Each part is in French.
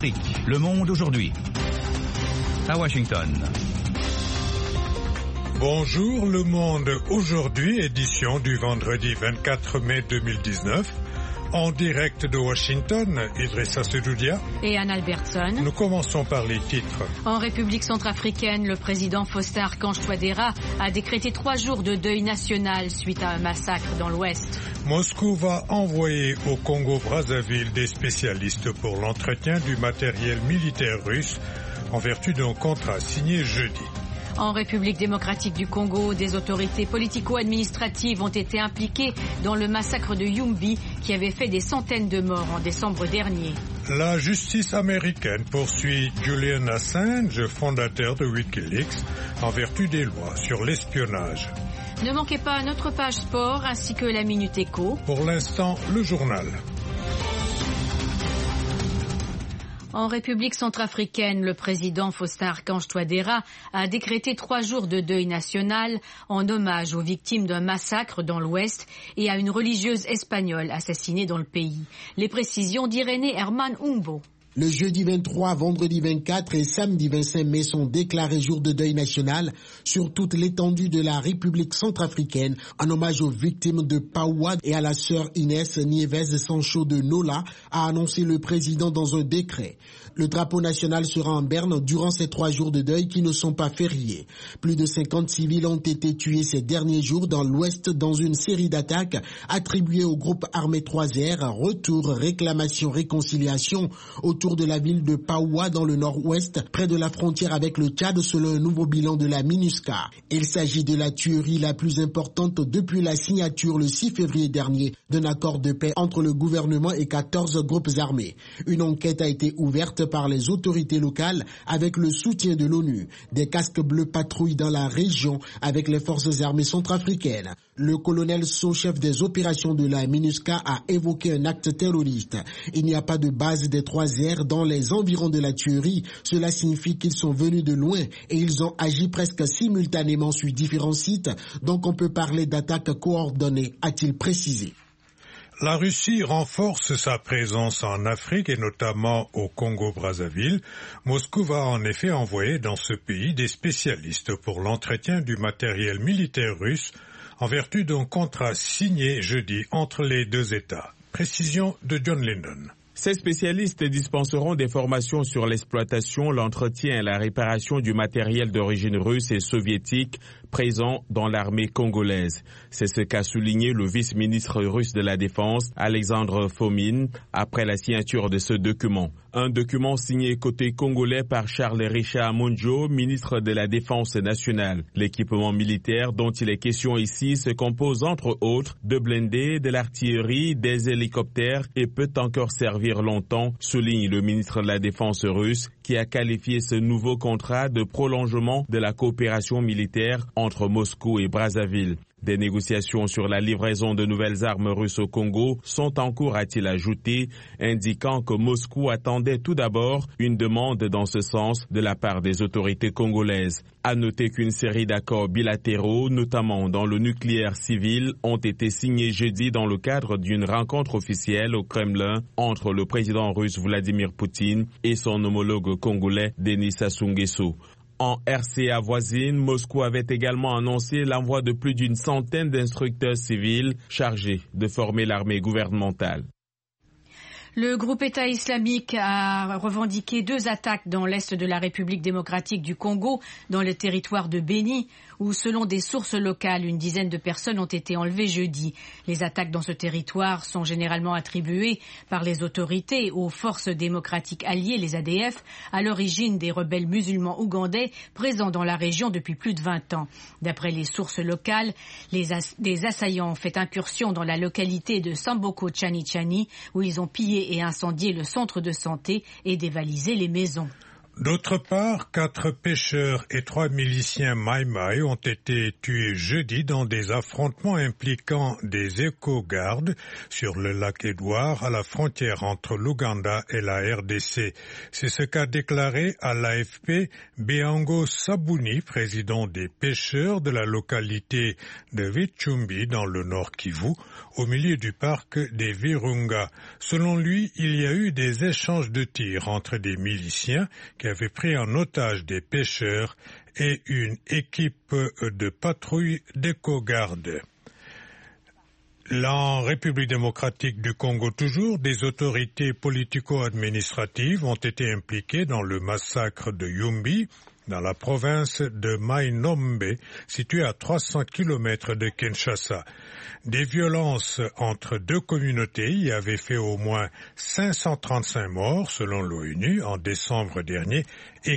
Le Monde aujourd'hui. À Washington. Bonjour Le Monde aujourd'hui, édition du vendredi 24 mai 2019. En direct de Washington, Idrissa Sedoudia et Anne Albertson. Nous commençons par les titres. En République centrafricaine, le président Faustin Archange Touadéra a décrété 3 jours de deuil national suite à un massacre dans l'Ouest. Moscou va envoyer au Congo-Brazzaville des spécialistes pour l'entretien du matériel militaire russe en vertu d'un contrat signé jeudi. En République démocratique du Congo, des autorités politico-administratives ont été impliquées dans le massacre de Yumbi qui avait fait des centaines de morts en décembre dernier. La justice américaine poursuit Julian Assange, fondateur de Wikileaks, en vertu des lois sur l'espionnage. Ne manquez pas notre page sport ainsi que la Minute Éco. Pour l'instant, le journal. En République centrafricaine, le président Faustin Archange Touadéra a décrété 3 jours de deuil national en hommage aux victimes d'un massacre dans l'Ouest et à une religieuse espagnole assassinée dans le pays. Les précisions d'Irénée Herman Umbo. Le jeudi 23, vendredi 24 et samedi 25 mai sont déclarés jours de deuil national sur toute l'étendue de la République centrafricaine en hommage aux victimes de Paoua et à la sœur Inès Nieves Sancho de Nola, a annoncé le président dans un décret. Le drapeau national sera en berne durant ces 3 jours de deuil qui ne sont pas fériés. Plus de 50 civils ont été tués ces derniers jours dans l'Ouest dans une série d'attaques attribuées au groupe armé 3R, retour, réclamation, réconciliation autour de la ville de Paoua dans le nord-ouest, près de la frontière avec le Tchad, selon un nouveau bilan de la MINUSCA. Il s'agit de la tuerie la plus importante depuis la signature le 6 février dernier d'un accord de paix entre le gouvernement et 14 groupes armés. Une enquête a été ouverte par les autorités locales avec le soutien de l'ONU. Des casques bleus patrouillent dans la région avec les forces armées centrafricaines. Le colonel sous-chef des opérations de la MINUSCA a évoqué un acte terroriste. Il n'y a pas de base des 3R dans les environs de la tuerie. Cela signifie qu'ils sont venus de loin et ils ont agi presque simultanément sur différents sites. Donc on peut parler d'attaques coordonnées, a-t-il précisé. La Russie renforce sa présence en Afrique et notamment au Congo-Brazzaville. Moscou va en effet envoyer dans ce pays des spécialistes pour l'entretien du matériel militaire russe en vertu d'un contrat signé jeudi entre les deux États. Précision de John Linden. Ces spécialistes dispenseront des formations sur l'exploitation, l'entretien et la réparation du matériel d'origine russe et soviétique présent dans l'armée congolaise. C'est ce qu'a souligné le vice-ministre russe de la Défense, Alexandre Fomin, après la signature de ce document. Un document signé côté congolais par Charles-Richard Monjo, ministre de la Défense nationale. L'équipement militaire dont il est question ici se compose entre autres de blindés, de l'artillerie, des hélicoptères et peut encore servir longtemps, souligne le ministre de la Défense russe, qui a qualifié ce nouveau contrat de prolongement de la coopération militaire entre Moscou et Brazzaville. Des négociations sur la livraison de nouvelles armes russes au Congo sont en cours, a-t-il ajouté, indiquant que Moscou attendait tout d'abord une demande dans ce sens de la part des autorités congolaises. À noter qu'une série d'accords bilatéraux, notamment dans le nucléaire civil, ont été signés jeudi dans le cadre d'une rencontre officielle au Kremlin entre le président russe Vladimir Poutine et son homologue congolais Denis Sassou Nguesso. En RCA voisine, Moscou avait également annoncé l'envoi de plus d'une centaine d'instructeurs civils chargés de former l'armée gouvernementale. Le groupe État islamique a revendiqué 2 attaques dans l'est de la République démocratique du Congo, dans le territoire de Béni, où, selon des sources locales, une dizaine de personnes ont été enlevées jeudi. Les attaques dans ce territoire sont généralement attribuées par les autorités aux forces démocratiques alliées, les ADF, à l'origine des rebelles musulmans ougandais présents dans la région depuis plus de 20 ans. D'après les sources locales, des assaillants ont fait incursion dans la localité de Samboko Chani Chani, où ils ont pillé et incendié le centre de santé et dévalisé les maisons. D'autre part, 4 pêcheurs et 3 miliciens Mai-Mai ont été tués jeudi dans des affrontements impliquant des éco-gardes sur le lac Édouard à la frontière entre l'Ouganda et la RDC. C'est ce qu'a déclaré à l'AFP Beango Sabuni, président des pêcheurs de la localité de Vichumbi dans le nord Kivu, au milieu du parc des Virunga. Selon lui, il y a eu des échanges de tirs entre des miliciens qui avaient pris en otage des pêcheurs et une équipe de patrouille d'éco-garde. En République démocratique du Congo toujours, des autorités politico-administratives ont été impliquées dans le massacre de Yumbi, dans la province de Mai-Nombe, située à 300 km de Kinshasa. Des violences entre deux communautés y avaient fait au moins 535 morts selon l'ONU en décembre dernier et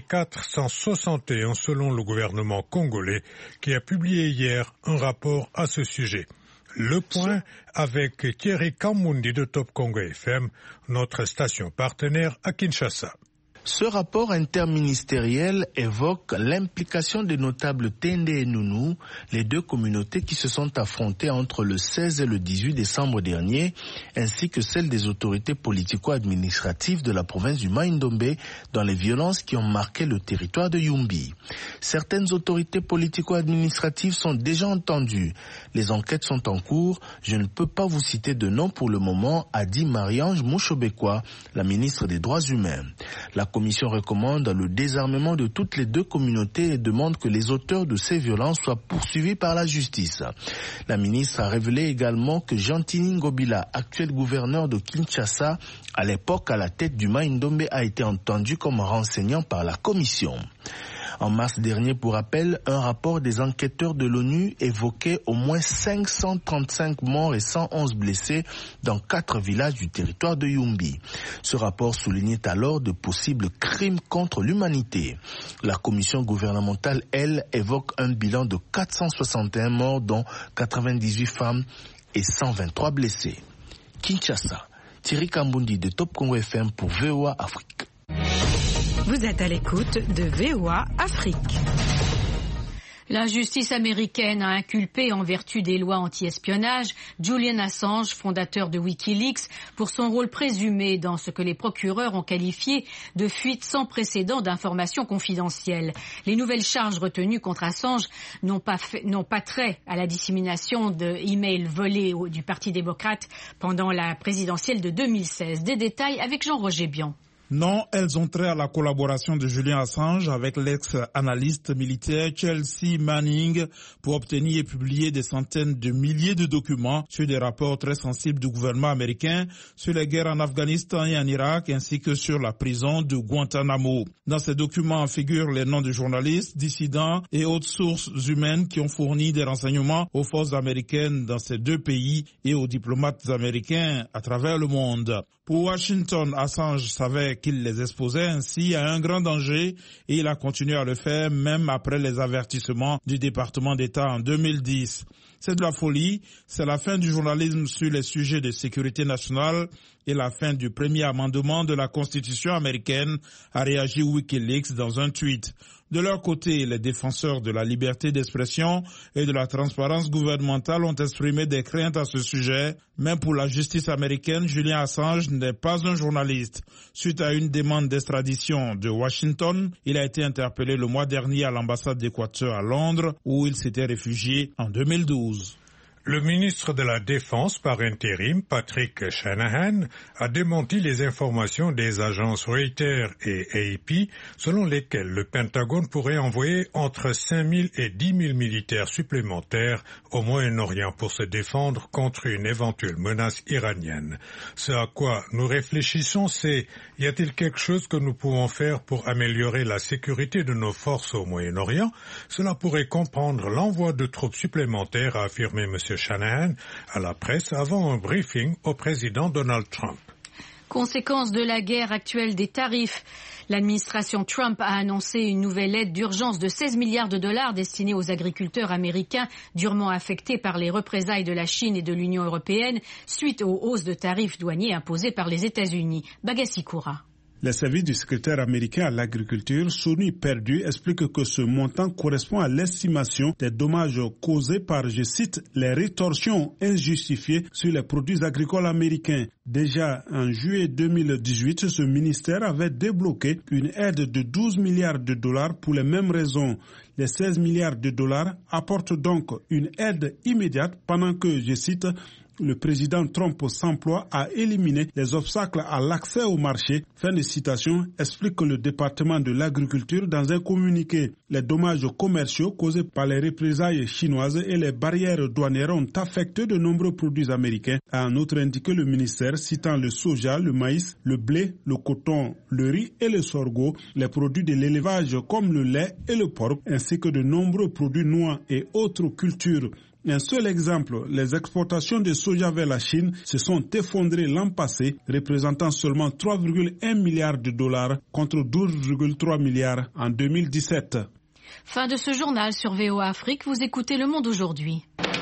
461 selon le gouvernement congolais qui a publié hier un rapport à ce sujet. Le point avec Thierry Kamundi de Top Congo FM, notre station partenaire à Kinshasa. Ce rapport interministériel évoque l'implication des notables Tende et Nounou, les deux communautés qui se sont affrontées entre le 16 et le 18 décembre dernier, ainsi que celle des autorités politico-administratives de la province du Mai-Ndombe dans les violences qui ont marqué le territoire de Yumbi. Certaines autorités politico-administratives sont déjà entendues. Les enquêtes sont en cours. Je ne peux pas vous citer de nom pour le moment, a dit Marie-Ange Mouchobekwa, la ministre des Droits humains. La Commission recommande le désarmement de toutes les deux communautés et demande que les auteurs de ces violences soient poursuivis par la justice. La ministre a révélé également que Jean-Tini Ngobila, actuel gouverneur de Kinshasa, à l'époque à la tête du Mai-Ndombe, a été entendu comme renseignant par la Commission. En mars dernier, pour rappel, un rapport des enquêteurs de l'ONU évoquait au moins 535 morts et 111 blessés dans 4 villages du territoire de Yumbi. Ce rapport soulignait alors de possibles crimes contre l'humanité. La commission gouvernementale, elle, évoque un bilan de 461 morts, dont 98 femmes et 123 blessés. Kinshasa, Thierry Kambundi de Top Congo FM pour VOA Afrique. Vous êtes à l'écoute de VOA Afrique. La justice américaine a inculpé en vertu des lois anti-espionnage Julian Assange, fondateur de Wikileaks, pour son rôle présumé dans ce que les procureurs ont qualifié de fuite sans précédent d'informations confidentielles. Les nouvelles charges retenues contre Assange n'ont pas trait à la dissémination de e-mails volés du Parti démocrate pendant la présidentielle de 2016. Des détails avec Jean-Roger Bian. Non, elles ont trait à la collaboration de Julian Assange avec l'ex-analyste militaire Chelsea Manning pour obtenir et publier des centaines de milliers de documents sur des rapports très sensibles du gouvernement américain sur les guerres en Afghanistan et en Irak ainsi que sur la prison de Guantanamo. Dans ces documents figurent les noms de journalistes, dissidents et autres sources humaines qui ont fourni des renseignements aux forces américaines dans ces deux pays et aux diplomates américains à travers le monde. Pour Washington, Assange savait qu'il les exposait ainsi à un grand danger et il a continué à le faire même après les avertissements du département d'État en 2010. C'est de la folie, c'est la fin du journalisme sur les sujets de sécurité nationale et la fin du premier amendement de la Constitution américaine, a réagi Wikileaks dans un tweet. De leur côté, les défenseurs de la liberté d'expression et de la transparence gouvernementale ont exprimé des craintes à ce sujet. Même pour la justice américaine, Julian Assange n'est pas un journaliste. Suite à une demande d'extradition de Washington, il a été interpellé le mois dernier à l'ambassade d'Équateur à Londres, où il s'était réfugié en 2012. Le ministre de la Défense par intérim, Patrick Shanahan, a démenti les informations des agences Reuters et AP selon lesquelles le Pentagone pourrait envoyer entre 5 000 et 10 000 militaires supplémentaires au Moyen-Orient pour se défendre contre une éventuelle menace iranienne. Ce à quoi nous réfléchissons, c'est y a-t-il quelque chose que nous pouvons faire pour améliorer la sécurité de nos forces au Moyen-Orient? Cela pourrait comprendre l'envoi de troupes supplémentaires, a affirmé M. Shanahan à la presse avant un briefing au président Donald Trump. Conséquence de la guerre actuelle des tarifs, l'administration Trump a annoncé une nouvelle aide d'urgence de 16 milliards de dollars destinée aux agriculteurs américains durement affectés par les représailles de la Chine et de l'Union européenne suite aux hausses de tarifs douaniers imposées par les États-Unis. Bagassi Koura. Les services du secrétaire américain à l'agriculture, Sonny Perdue, explique que ce montant correspond à l'estimation des dommages causés par, je cite, les rétorsions injustifiées sur les produits agricoles américains. Déjà en juillet 2018, ce ministère avait débloqué une aide de 12 milliards de dollars pour les mêmes raisons. Les 16 milliards de dollars apportent donc une aide immédiate pendant que, je cite, le président Trump s'emploie à éliminer les obstacles à l'accès au marché. Fin de citation, explique le département de l'agriculture dans un communiqué. Les dommages commerciaux causés par les représailles chinoises et les barrières douanières ont affecté de nombreux produits américains, a en outre indiqué le ministère, citant le soja, le maïs, le blé, le coton, le riz et le sorgho, les produits de l'élevage comme le lait et le porc, ainsi que de nombreux produits noix et autres cultures. Un seul exemple, les exportations de soja vers la Chine se sont effondrées l'an passé, représentant seulement 3,1 milliards de dollars contre 12,3 milliards en 2017. Fin de ce journal sur VOA Afrique, vous écoutez Le Monde aujourd'hui.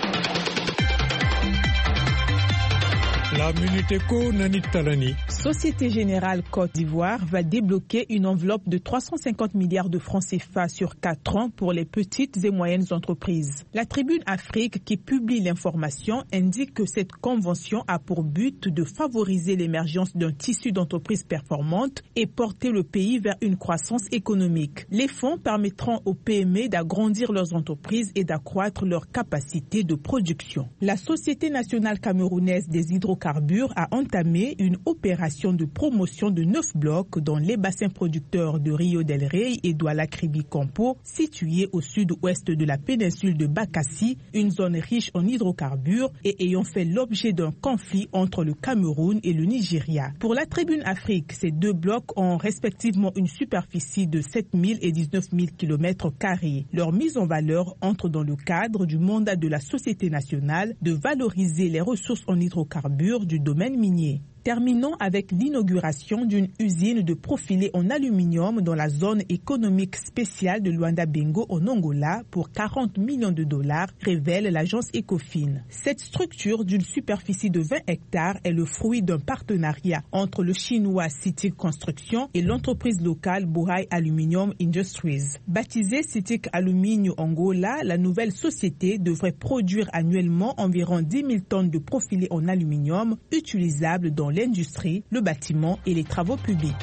La Minute Éco, Nanit Talani. Société Générale Côte d'Ivoire va débloquer une enveloppe de 350 milliards de francs CFA sur 4 ans pour les petites et moyennes entreprises. La Tribune Afrique, qui publie l'information, indique que cette convention a pour but de favoriser l'émergence d'un tissu d'entreprises performantes et porter le pays vers une croissance économique. Les fonds permettront aux PME d'agrandir leurs entreprises et d'accroître leur capacité de production. La Société nationale camerounaise des hydrocarbures a entamé une opération de promotion de 9 blocs dans les bassins producteurs de Rio del Rey et d'Ouala-Kribi-Campo, situés au sud-ouest de la péninsule de Bakassi, une zone riche en hydrocarbures et ayant fait l'objet d'un conflit entre le Cameroun et le Nigeria. Pour la Tribune Afrique, ces 2 blocs ont respectivement une superficie de 7 000 et 19 000 km². Leur mise en valeur entre dans le cadre du mandat de la Société nationale de valoriser les ressources en hydrocarbures du domaine minier. Terminons avec l'inauguration d'une usine de profilés en aluminium dans la zone économique spéciale de Luanda-Bengo en Angola pour 40 millions de dollars, révèle l'agence Ecofin. Cette structure d'une superficie de 20 hectares est le fruit d'un partenariat entre le chinois CITIC Construction et l'entreprise locale Bohai Aluminium Industries. Baptisée CITIC Alumínio Angola, la nouvelle société devrait produire annuellement environ 10 000 tonnes de profilés en aluminium utilisables dans l'industrie, le bâtiment et les travaux publics.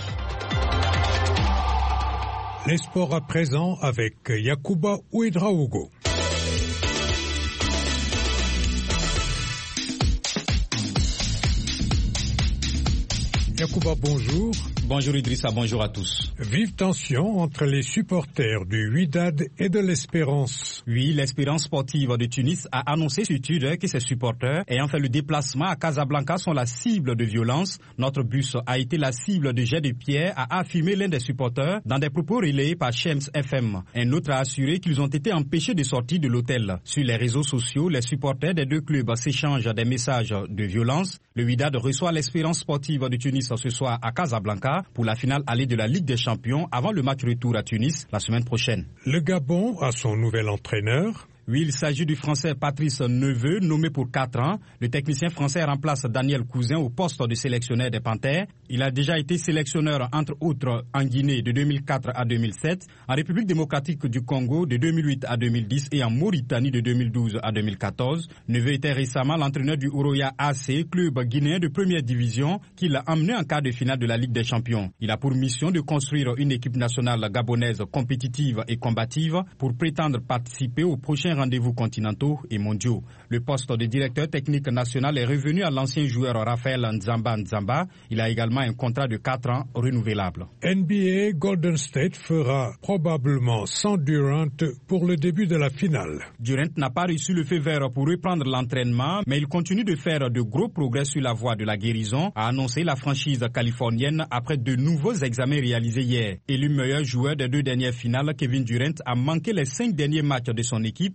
Les sports à présent avec Yacouba Ouedraogo. Yacouba, bonjour. Bonjour Idrissa, bonjour à tous. Vive tension entre les supporters du Wydad et de l'Espérance. Oui, l'Espérance sportive de Tunis a annoncé sur Twitter que ses supporters ayant fait le déplacement à Casablanca sont la cible de violence. Notre bus a été la cible de jets de pierre, a affirmé l'un des supporters dans des propos relayés par Shems FM. Un autre a assuré qu'ils ont été empêchés de sortir de l'hôtel. Sur les réseaux sociaux, les supporters des 2 clubs s'échangent des messages de violence. Le Wydad reçoit l'Espérance sportive de Tunis ce soir à Casablanca pour la finale allée de la Ligue des Champions avant le match retour à Tunis la semaine prochaine. Le Gabon a son nouvel entraîneur. Oui, il s'agit du Français Patrice Neveu, nommé pour 4 ans. Le technicien français remplace Daniel Cousin au poste de sélectionneur des Panthères. Il a déjà été sélectionneur, entre autres, en Guinée de 2004 à 2007, en République démocratique du Congo de 2008 à 2010 et en Mauritanie de 2012 à 2014. Neveu était récemment l'entraîneur du Oroya AC, club guinéen de première division, qu'il a emmené en quart de finale de la Ligue des Champions. Il a pour mission de construire une équipe nationale gabonaise compétitive et combative pour prétendre participer au prochain rendez-vous continentaux et mondiaux. Le poste de directeur technique national est revenu à l'ancien joueur Raphaël Nzamba. Il a également un contrat de 4 ans renouvelable. NBA Golden State fera probablement sans Durant pour le début de la finale. Durant n'a pas reçu le feu vert pour reprendre l'entraînement, mais il continue de faire de gros progrès sur la voie de la guérison, a annoncé la franchise californienne après de nouveaux examens réalisés hier. Élu meilleur joueur des 2 dernières finales, Kevin Durant a manqué les 5 derniers matchs de son équipe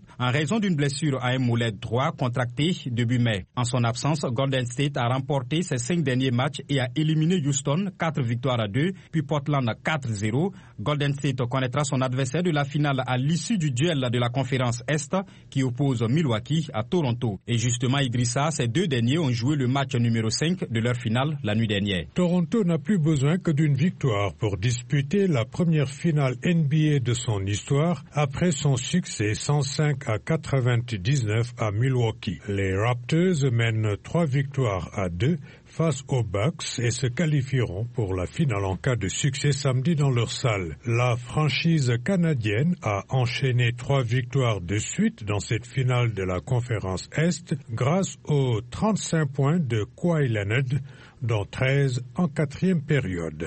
en raison d'une blessure à un mollet droit contractée début mai. En son absence, Golden State a remporté ses 5 derniers matchs et a éliminé Houston 4 victoires à 2, puis Portland 4-0. Golden State connaîtra son adversaire de la finale à l'issue du duel de la conférence Est qui oppose Milwaukee à Toronto. Et justement, Idrissa, ces 2 derniers ont joué le match numéro 5 de leur finale la nuit dernière. Toronto n'a plus besoin que d'une victoire pour disputer la première finale NBA de son histoire après son succès 105-99 à Milwaukee. Les Raptors mènent 3 victoires à 2 face aux Bucks et se qualifieront pour la finale en cas de succès samedi dans leur salle. La franchise canadienne a enchaîné 3 victoires de suite dans cette finale de la conférence Est grâce aux 35 points de Kawhi Leonard, dont 13 en 4e période.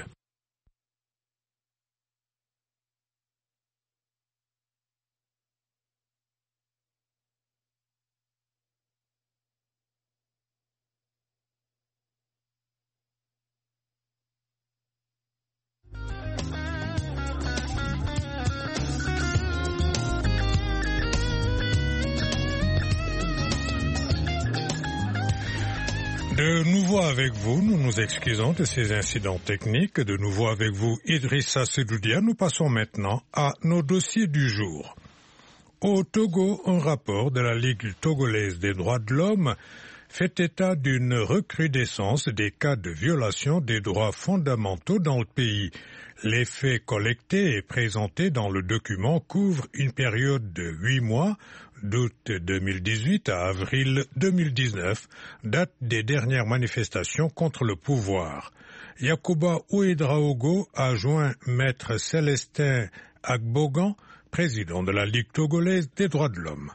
De nouveau avec vous, nous nous excusons de ces incidents techniques. De nouveau avec vous, Idrissa Sedoudia. Nous passons maintenant à nos dossiers du jour. Au Togo, un rapport de la Ligue togolaise des droits de l'homme fait état d'une recrudescence des cas de violation des droits fondamentaux dans le pays. Les faits collectés et présentés dans le document couvrent une période de 8 mois, d'août 2018 à avril 2019, date des dernières manifestations contre le pouvoir. Yacouba Ouedraogo a joint Maître Célestin Agbogan, président de la Ligue togolaise des droits de l'homme.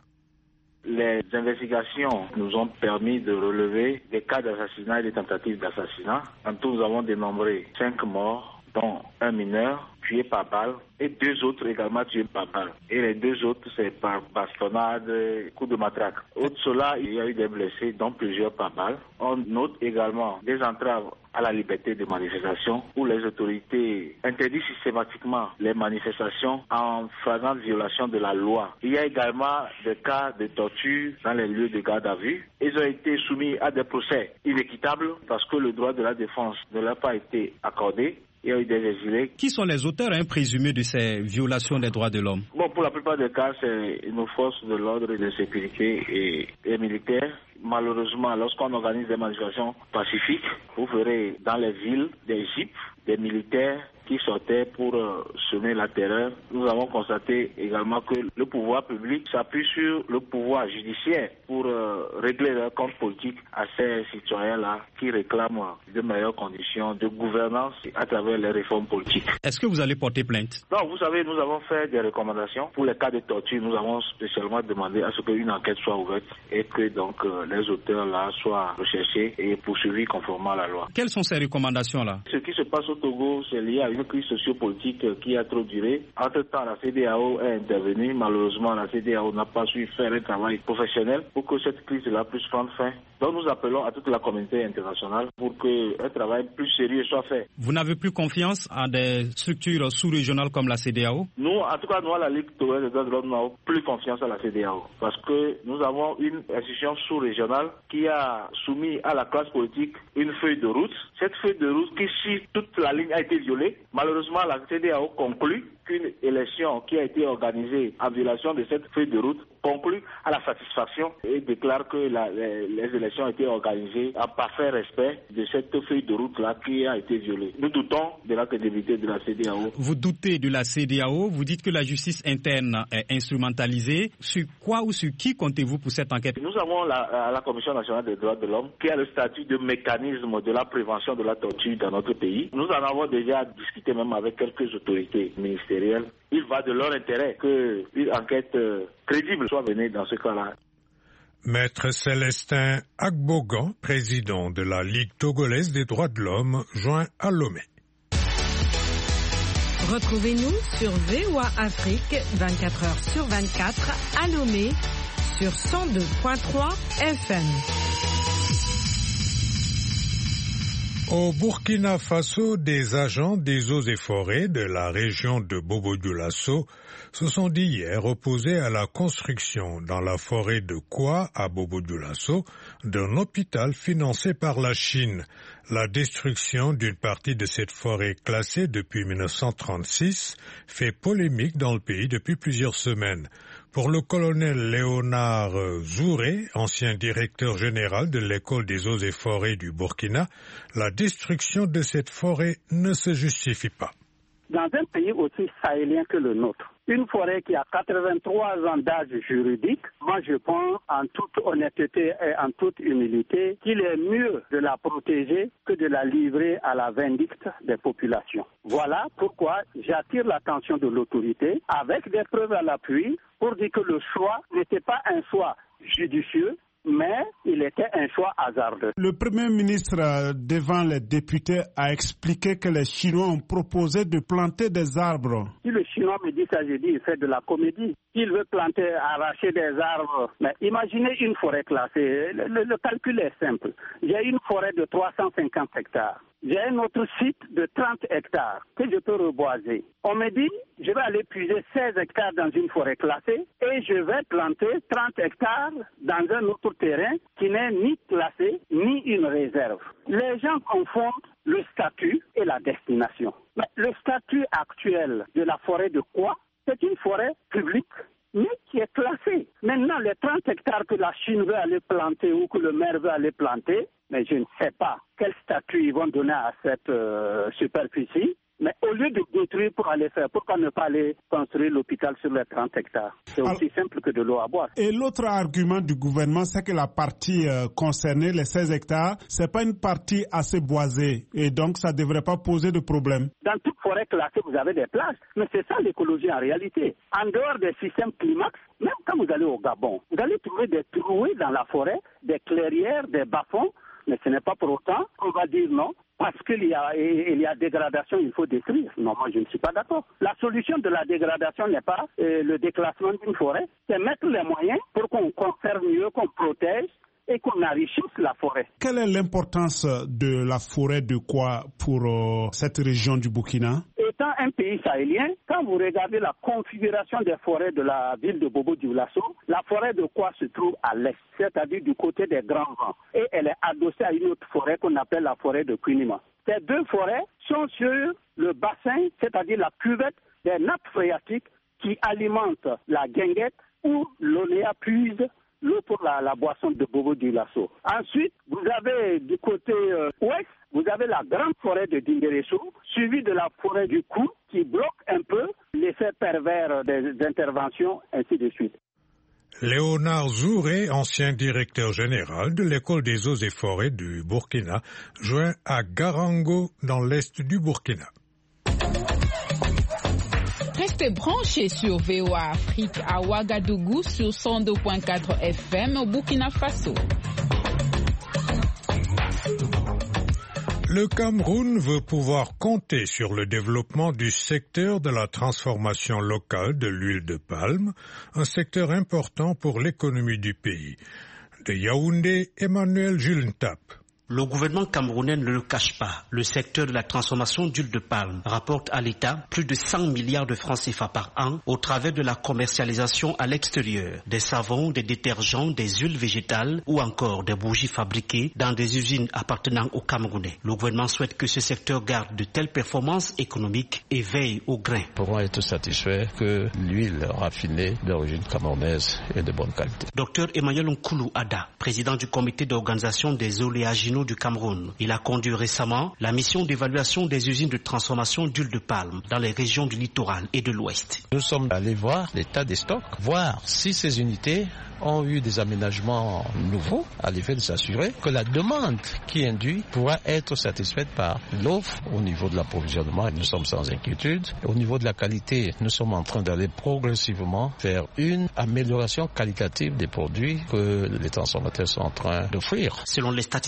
Les investigations nous ont permis de relever des cas d'assassinat et des tentatives d'assassinat. En tout, nous avons dénombré 5 morts, dont un mineur tué par balle et 2 autres également tués par balle. Et les 2 autres, c'est par bastonnade, coup de matraque. Outre cela, il y a eu des blessés, dont plusieurs par balle. On note également des entraves à la liberté de manifestation où les autorités interdisent systématiquement les manifestations en flagrante violation de la loi. Il y a également des cas de torture dans les lieux de garde à vue. Ils ont été soumis à des procès inéquitables parce que le droit de la défense ne leur a pas été accordé. Il y a eu des exilés. Qui sont les auteurs présumés de ces violations des droits de l'homme? Bon, pour la plupart des cas, c'est nos forces de l'ordre et de sécurité et les militaires. Malheureusement, lorsqu'on organise des manifestations pacifiques, vous verrez dans les villes des jeeps, des militaires qui sortaient pour semer la terreur. Nous avons constaté également que le pouvoir public s'appuie sur le pouvoir judiciaire pour régler leurs comptes politiques à ces citoyens-là qui réclament de meilleures conditions de gouvernance à travers les réformes politiques. Est-ce que vous allez porter plainte? Non, vous savez, nous avons fait des recommandations. Pour les cas de torture, nous avons spécialement demandé à ce qu'une enquête soit ouverte et que donc les auteurs-là soient recherchés et poursuivis conformément à la loi. Quelles sont ces recommandations-là? Ce qui se passe au Togo, c'est lié à une crise sociopolitique qui a trop duré. Entre-temps, la CEDEAO est intervenue. Malheureusement, la CEDEAO n'a pas su faire un travail professionnel pour que cette crise-là puisse prendre fin. Donc nous appelons à toute la communauté internationale pour qu'un travail plus sérieux soit fait. Vous n'avez plus confiance en des structures sous-régionales comme la CEDEAO? Nous, en tout cas, nous, à la Ligue togolaise des droits de l'homme, nous n'avons plus confiance à la CEDEAO parce que nous avons une institution sous-régionale qui a soumis à la classe politique une feuille de route. Cette feuille de route qui, si toute la ligne a été violée, malheureusement, la CEDEAO conclut qu'une élection qui a été organisée en violation de cette feuille de route conclut à la satisfaction et déclare que les élections ont été organisées en parfait respect de cette feuille de route-là qui a été violée. Nous doutons de la crédibilité de la CEDEAO. Vous doutez de la CEDEAO, vous dites que la justice interne est instrumentalisée. Sur quoi ou sur qui comptez-vous pour cette enquête? Nous avons la Commission nationale des droits de l'homme qui a le statut de mécanisme de la prévention de la torture dans notre pays. Nous en avons déjà discuté même avec quelques autorités ministérielles. Il va de leur intérêt qu'une enquête crédible soit menée dans ce cas-là. Maître Célestin Agbogan, président de la Ligue togolaise des droits de l'homme, joint à Lomé. Retrouvez-nous sur VOA Afrique 24h/24 à Lomé sur 102.3 FM. Au Burkina Faso, des agents des eaux et forêts de la région de Bobo-Dioulasso se sont dit hier opposés à la construction dans la forêt de Kwa à Bobo-Dioulasso d'un hôpital financé par la Chine. La destruction d'une partie de cette forêt classée depuis 1936 fait polémique dans le pays depuis plusieurs semaines. Pour le colonel Léonard Zouré, ancien directeur général de l'école des eaux et forêts du Burkina, la destruction de cette forêt ne se justifie pas. Dans un pays aussi sahélien que le nôtre, une forêt qui a 83 ans d'âge juridique, moi je pense en toute honnêteté et en toute humilité qu'il est mieux de la protéger que de la livrer à la vindicte des populations. Voilà pourquoi j'attire l'attention de l'autorité avec des preuves à l'appui pour dire que le choix n'était pas un choix judicieux, mais il était un choix hasardeux. Le Premier ministre, devant les députés, a expliqué que les Chinois ont proposé de planter des arbres. Si le Chinois me dit ça, je dis, il fait de la comédie. S'il veut planter, arracher des arbres, mais imaginez une forêt classée. Le calcul est simple. J'ai une forêt de 350 hectares. J'ai un autre site de 30 hectares que je peux reboiser. On me dit, je vais aller puiser 16 hectares dans une forêt classée et je vais planter 30 hectares dans un autre terrain qui n'est ni classé ni une réserve. Les gens confondent le statut et la destination. Mais le statut actuel de la forêt de Kwa, c'est une forêt publique, mais qui est classée. Maintenant, les 30 hectares que la Chine veut aller planter ou que le maire veut aller planter, mais je ne sais pas quel statut ils vont donner à cette superficie. Mais au lieu de détruire pour aller faire, pourquoi ne pas aller construire l'hôpital sur les 30 hectares? C'est aussi simple que de l'eau à boire. Et l'autre argument du gouvernement, c'est que la partie concernée, les 16 hectares, c'est pas une partie assez boisée. Et donc, ça ne devrait pas poser de problème. Dans toute forêt classée, vous avez des plages. Mais c'est ça l'écologie en réalité. En dehors des systèmes climax, même quand vous allez au Gabon, vous allez trouver des trouées dans la forêt, des clairières, des bas-fonds. Mais ce n'est pas pour autant qu'on va dire non, parce qu'il y a dégradation, il faut détruire. Non, moi je ne suis pas d'accord. La solution de la dégradation n'est pas le déclassement d'une forêt, c'est mettre les moyens pour qu'on conserve mieux, qu'on protège et qu'on enrichisse la forêt. Quelle est l'importance de la forêt de Kwa pour cette région du Burkina? Étant un pays sahélien, quand vous regardez la configuration des forêts de la ville de Bobo-Dioulasso, la forêt de Kwa se trouve à l'est, c'est-à-dire du côté des grands vents. Et elle est adossée à une autre forêt qu'on appelle la forêt de Kunima. Ces deux forêts sont sur le bassin, c'est-à-dire la cuvette des nappes phréatiques qui alimentent la guinguette où l'ONEA puise l'eau pour la boisson de Bobo-Dioulasso. Ensuite, vous avez du côté ouest, vous avez la grande forêt de Dingueresso, suivie de la forêt du Kou, qui bloque un peu l'effet pervers des interventions, ainsi de suite. Léonard Zouré, ancien directeur général de l'école des eaux et forêts du Burkina, joint à Garango dans l'est du Burkina. Restez branchés sur VOA Afrique à Ouagadougou sur 102.4 FM au Burkina Faso. Le Cameroun veut pouvoir compter sur le développement du secteur de la transformation locale de l'huile de palme, un secteur important pour l'économie du pays. De Yaoundé, Emmanuel Julentap. Le gouvernement camerounais ne le cache pas. Le secteur de la transformation d'huile de palme rapporte à l'État plus de 100 milliards de francs CFA par an au travers de la commercialisation à l'extérieur des savons, des détergents, des huiles végétales ou encore des bougies fabriquées dans des usines appartenant aux Camerounais. Le gouvernement souhaite que ce secteur garde de telles performances économiques et veille au grain. Pourront être satisfaits que l'huile raffinée d'origine camerounaise est de bonne qualité. Dr Emmanuel Nkoulou Ada, président du comité d'organisation des oléagineux du Cameroun. Il a conduit récemment la mission d'évaluation des usines de transformation d'huile de palme dans les régions du littoral et de l'ouest. Nous sommes allés voir l'état des stocks, voir si ces unités ont eu des aménagements nouveaux à l'effet de s'assurer que la demande qui induit pourra être satisfaite par l'offre au niveau de l'approvisionnement. Nous sommes sans inquiétude. Au niveau de la qualité, nous sommes en train d'aller progressivement vers une amélioration qualitative des produits que les transformateurs sont en train d'offrir. Selon les statistiques du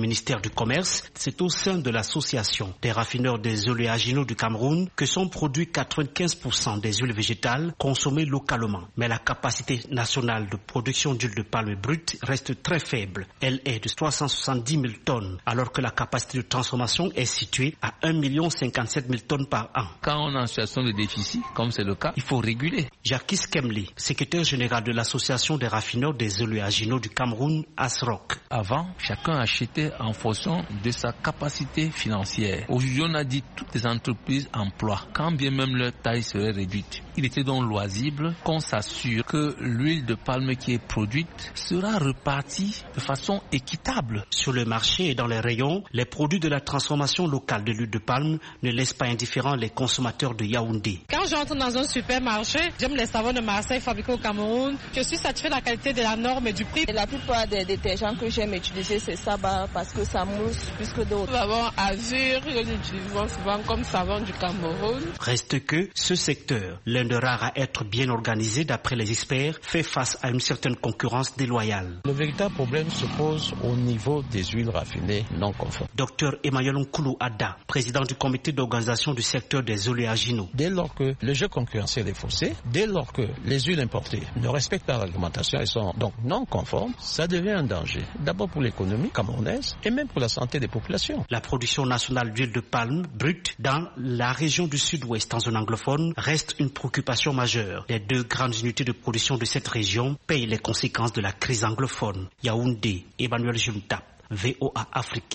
ministère du Commerce, c'est au sein de l'association des raffineurs des oléagineux du Cameroun que sont produits 95% des huiles végétales consommées localement. Mais la capacité nationale de production d'huile de palme brute reste très faible. Elle est de 370 000 tonnes, alors que la capacité de transformation est située à 1 057 000 tonnes par an. Quand on est en situation de déficit, comme c'est le cas, il faut réguler. Jacques Kemli, secrétaire général de l'association des raffineurs des oléagineux du Cameroun, ASROC. Avant, chacun achetait en fonction de sa capacité financière. Aujourd'hui, on a dit toutes les entreprises emploient, quand bien même leur taille serait réduite. Il était donc loisible qu'on s'assure que l'huile de palme qui est produite sera repartie de façon équitable. Sur le marché et dans les rayons, les produits de la transformation locale de l'huile de palme ne laissent pas indifférents les consommateurs de Yaoundé. Quand j'entre dans un supermarché, j'aime les savons de Marseille fabriqués au Cameroun. Je suis satisfait de la qualité de la norme et du prix. Et la plupart des détergents que j'aime utiliser, c'est Saba parce que ça mousse plus que d'autres. Nous avons Azur que nous utilisons souvent comme savon du Cameroun. Reste que ce secteur, l'un de rares à être bien organisé d'après les experts, fait face à une certaine concurrence déloyale. Le véritable problème se pose au niveau des huiles raffinées non conformes. Docteur Emmanuel Nkoulou Ada, président du comité d'organisation du secteur des oléagineux. Dès lors que le jeu concurrentiel est faussé, dès lors que les huiles importées ne respectent pas la réglementation et sont donc non conformes, ça devient un danger. D'abord pour l'économie camerounaise et même pour la santé des populations. La production nationale d'huile de palme brute dans la région du sud-ouest en zone anglophone reste une préoccupation majeure. Les deux grandes unités de production de cette région payent les conséquences de la crise anglophone. Yaoundé, Emmanuel Junta, VOA Afrique.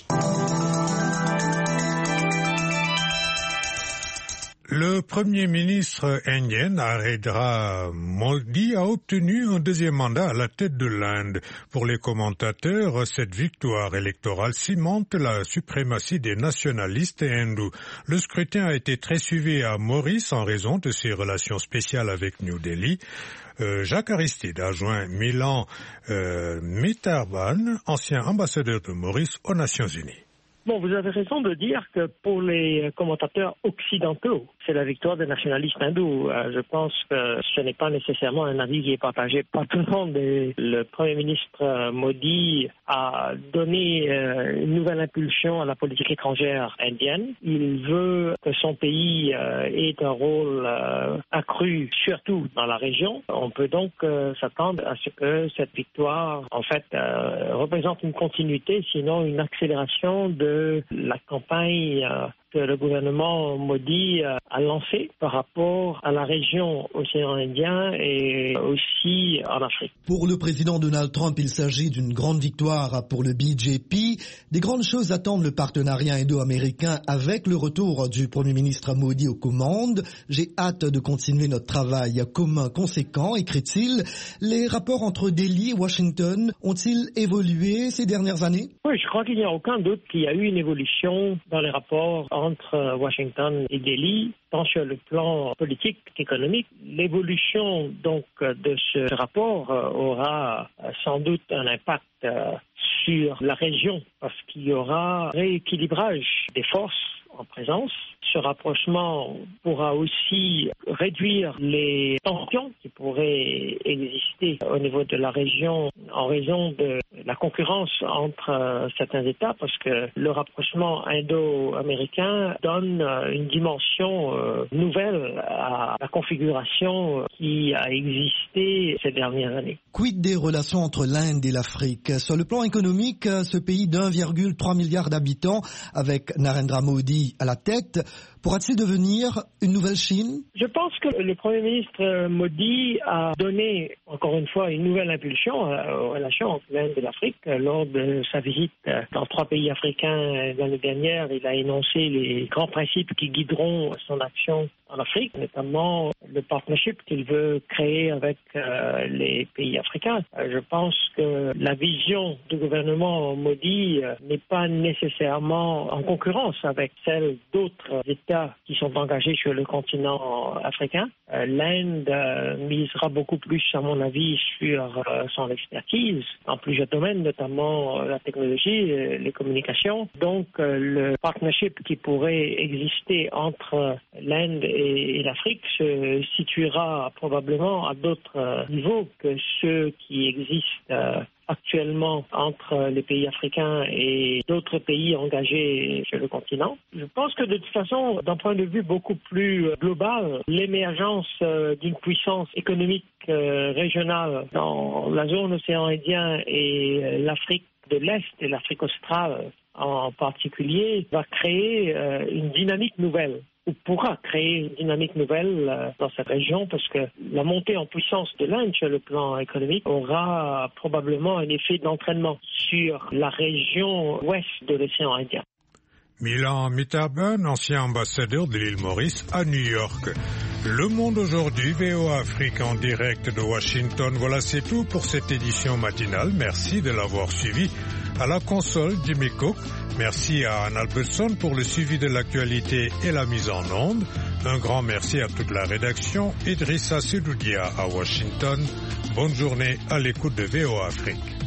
Le Premier ministre indien Narendra Modi a obtenu un deuxième mandat à la tête de l'Inde. Pour les commentateurs, cette victoire électorale cimente la suprématie des nationalistes hindous. Le scrutin a été très suivi à Maurice en raison de ses relations spéciales avec New Delhi. Jacques Aristide a joint Milan Mitterrand, ancien ambassadeur de Maurice aux Nations Unies. Bon, vous avez raison de dire que pour les commentateurs occidentaux, c'est la victoire des nationalistes hindous. Je pense que ce n'est pas nécessairement un avis qui est partagé par tout le monde. Le Premier ministre Modi a donné une nouvelle impulsion à la politique étrangère indienne. Il veut que son pays ait un rôle accru, surtout dans la région. On peut donc s'attendre à ce que cette victoire, en fait, représente une continuité, sinon une accélération de la campagne que le gouvernement Modi a lancée par rapport à la région océan Indien et aussi en Afrique. Pour le président Donald Trump, il s'agit d'une grande victoire pour le BJP. Des grandes choses attendent le partenariat indo-américain avec le retour du Premier ministre Modi aux commandes. J'ai hâte de continuer notre travail commun conséquent, écrit-il. Les rapports entre Delhi et Washington ont-ils évolué ces dernières années? Oui, je crois qu'il n'y a aucun doute qu'il y a eu une évolution dans les rapports entre Washington et Delhi, tant sur le plan politique qu'économique. L'évolution donc de ce rapport aura sans doute un impact sur la région parce qu'il y aura rééquilibrage des forces en présence. Ce rapprochement pourra aussi réduire les tensions qui pourraient exister au niveau de la région en raison de la concurrence entre certains États parce que le rapprochement indo-américain donne une dimension nouvelle à la configuration qui a existé ces dernières années. Quid des relations entre l'Inde et l'Afrique? Sur le plan économique, ce pays d'1,3 milliard d'habitants avec Narendra Modi à la tête, pourra-t-il devenir une nouvelle Chine? Je pense que le Premier ministre Modi a donné, encore une fois, une nouvelle impulsion aux relations entre l'Inde et l'Afrique. Lors de sa visite dans 3 pays africains l'année dernière, il a énoncé les grands principes qui guideront son action en Afrique, notamment le partnership qu'il veut créer avec les pays africains. Je pense que la vision du gouvernement Modi n'est pas nécessairement en concurrence avec celle d'autres États qui sont engagés sur le continent africain. L'Inde misera beaucoup plus, à mon avis, sur son expertise dans plusieurs domaines, notamment la technologie, les communications. Donc, le partnership qui pourrait exister entre l'Inde et l'Afrique se situera probablement à d'autres niveaux que ceux qui existent actuellement entre les pays africains et d'autres pays engagés sur le continent. Je pense que de toute façon, d'un point de vue beaucoup plus global, l'émergence d'une puissance économique régionale dans la zone océan Indien et l'Afrique de l'Est et l'Afrique australe en particulier va créer une dynamique nouvelle, ou pourra créer une dynamique nouvelle dans cette région, parce que la montée en puissance de l'Inde sur le plan économique aura probablement un effet d'entraînement sur la région ouest de l'océan Indien. Milan Mitterburn, ancien ambassadeur de l'île Maurice à New York. Le Monde aujourd'hui, VOA Afrique en direct de Washington. Voilà, c'est tout pour cette édition matinale. Merci de l'avoir suivi. À la console, Jimmy Cook. Merci à Anne Albertson pour le suivi de l'actualité et la mise en onde. Un grand merci à toute la rédaction. Idrissa Sedoudia à Washington. Bonne journée à l'écoute de VOA Afrique.